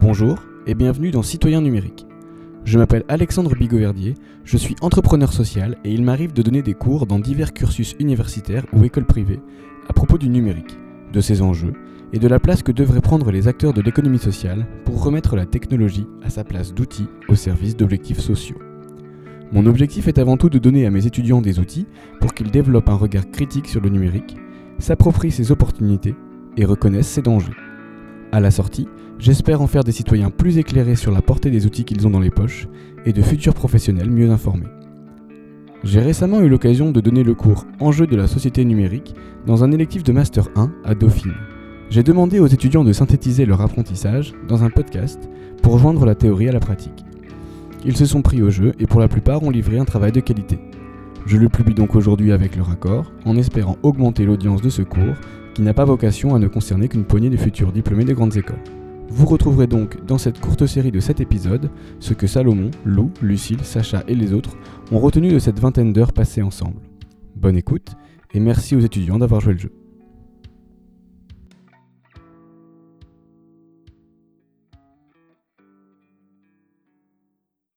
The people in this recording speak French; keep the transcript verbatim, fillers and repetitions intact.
Bonjour et bienvenue dans Citoyen numérique. Je m'appelle Alexandre Bigoverdier, je suis entrepreneur social et il m'arrive de donner des cours dans divers cursus universitaires ou écoles privées à propos du numérique, de ses enjeux et de la place que devraient prendre les acteurs de l'économie sociale pour remettre la technologie à sa place d'outil au service d'objectifs sociaux. Mon objectif est avant tout de donner à mes étudiants des outils pour qu'ils développent un regard critique sur le numérique, s'approprient ses opportunités et reconnaissent ses dangers. À la sortie, j'espère en faire des citoyens plus éclairés sur la portée des outils qu'ils ont dans les poches et de futurs professionnels mieux informés. J'ai récemment eu l'occasion de donner le cours Enjeux de la société numérique dans un électif de Master un à Dauphine. J'ai demandé aux étudiants de synthétiser leur apprentissage dans un podcast pour joindre la théorie à la pratique. Ils se sont pris au jeu et pour la plupart ont livré un travail de qualité. Je le publie donc aujourd'hui avec leur accord, en espérant augmenter l'audience de ce cours qui n'a pas vocation à ne concerner qu'une poignée de futurs diplômés des grandes écoles. Vous retrouverez donc dans cette courte série de sept épisodes ce que Salomon, Lou, Lucille, Sacha et les autres ont retenu de cette vingtaine d'heures passées ensemble. Bonne écoute et merci aux étudiants d'avoir joué le jeu.